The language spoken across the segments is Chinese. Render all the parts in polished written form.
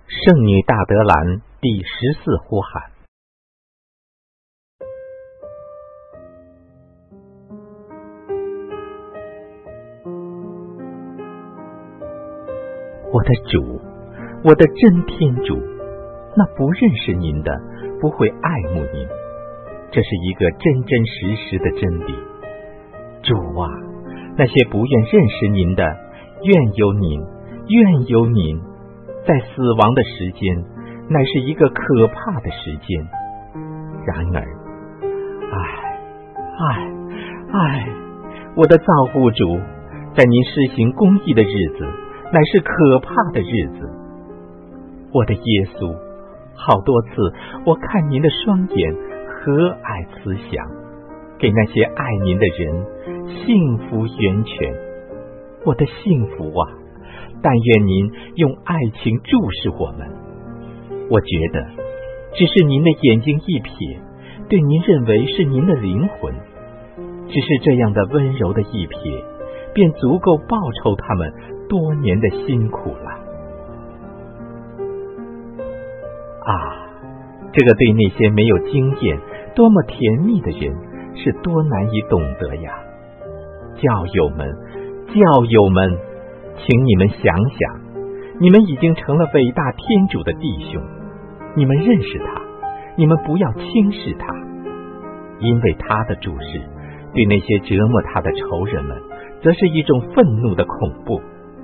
圣女大德兰第14呼喊。我的主，我的真天主，那不认识您的不会爱慕您，这是一个真真实实的真理。主啊，那些不愿认识您的，愿有您，愿有您，在死亡的时间，乃是一个可怕的时间。然而，我的造物主，在您施行公义的日子，乃是可怕的日子。我的耶稣，好多次我看您的双眼和蔼慈祥，给那些爱您的人幸福源泉。我的幸福啊，但愿您用爱情注视我们。我觉得只是您的眼睛一瞥，对您认为是您的灵魂，只是这样的温柔的一瞥，便足够报酬他们多年的辛苦了。这个对那些没有经验多么甜蜜的人是多难以懂得呀！教友们，请你们想想，你们已经成了伟大天主的弟兄，你们认识他，你们不要轻视他，因为他的注视对那些折磨他的仇人们，则是一种愤怒的恐怖。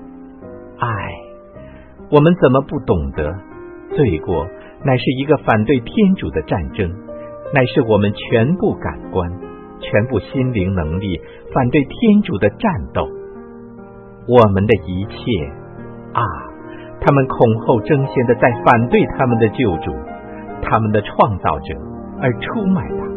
我们怎么不懂得，罪过乃是一个反对天主的战争，乃是我们全部感官、全部心灵能力反对天主的战斗。我们的一切他们恐后争先的在反对他们的救主，他们的创造者，而出卖他。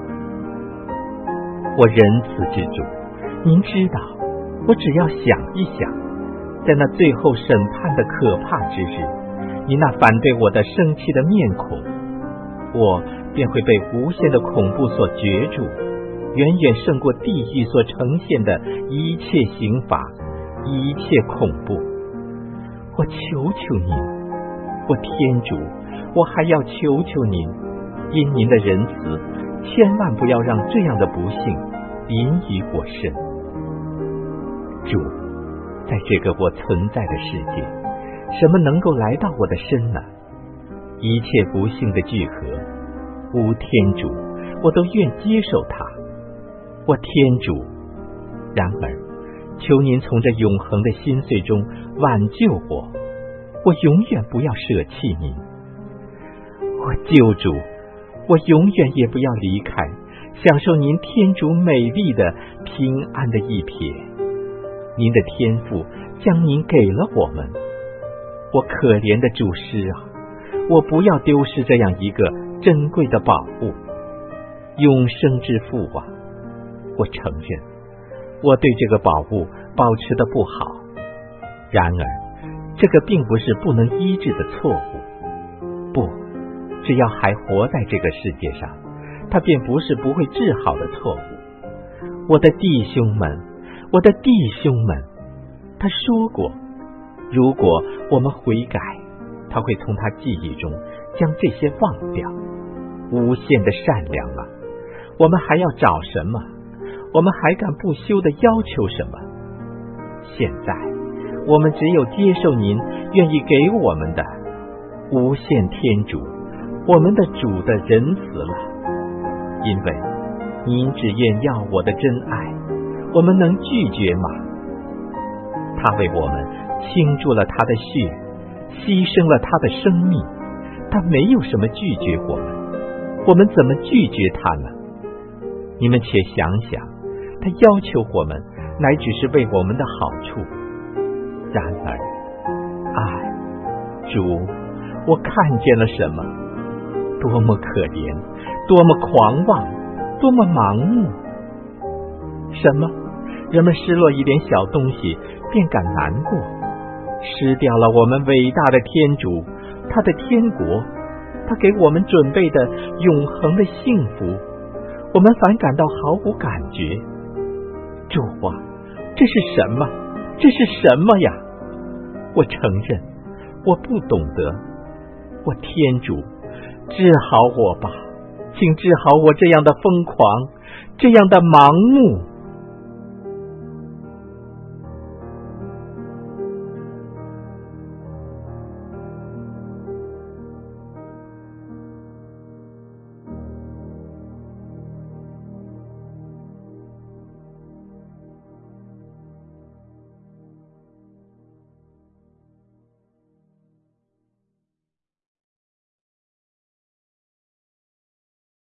我仁慈之主，您知道，我只要想一想，在那最后审判的可怕之日，你那反对我的生气的面孔，我便会被无限的恐怖所攫住，远远胜过地狱所呈现的一切刑罚，一切恐怖。我求求您，我天主，我还要求求您，因您的仁慈，千万不要让这样的不幸临于我身。主，在这个我存在的世界，什么能够来到我的身呢？一切不幸的聚合，天主，我都愿接受它。我天主，然而求您从这永恒的心碎中挽救我，我永远不要舍弃您。我救主，我永远也不要离开，享受您天主美丽的平安的一瞥。您的天父将您给了我们，我可怜的主师啊，我不要丢失这样一个珍贵的宝物，永生之父啊！我承认我对这个宝物保持的不好，然而这个并不是不能医治的错误。不，只要还活在这个世界上，它便不是不会治好的错误。我的弟兄们，他说过，如果我们悔改，他会从他记忆中将这些忘掉。无限的善良啊，我们还要找什么？我们还敢不休地要求什么？现在我们只有接受您愿意给我们的无限天主，我们的主的仁慈了。因为您只愿要我的真爱，我们能拒绝吗？他为我们倾注了他的血，牺牲了他的生命，他没有什么拒绝我们，我们怎么拒绝他呢？你们且想想，他要求我们乃只是为我们的好处。然而主，我看见了什么？多么可怜，多么狂妄，多么盲目！什么？人们失落一点小东西便感难过，失掉了我们伟大的天主，他的天国，他给我们准备的永恒的幸福，我们反感到毫无感觉。主啊，这是什么？这是什么呀？我承认我不懂得， 我天主，治好我吧，请治好我这样的疯狂，这样的盲目。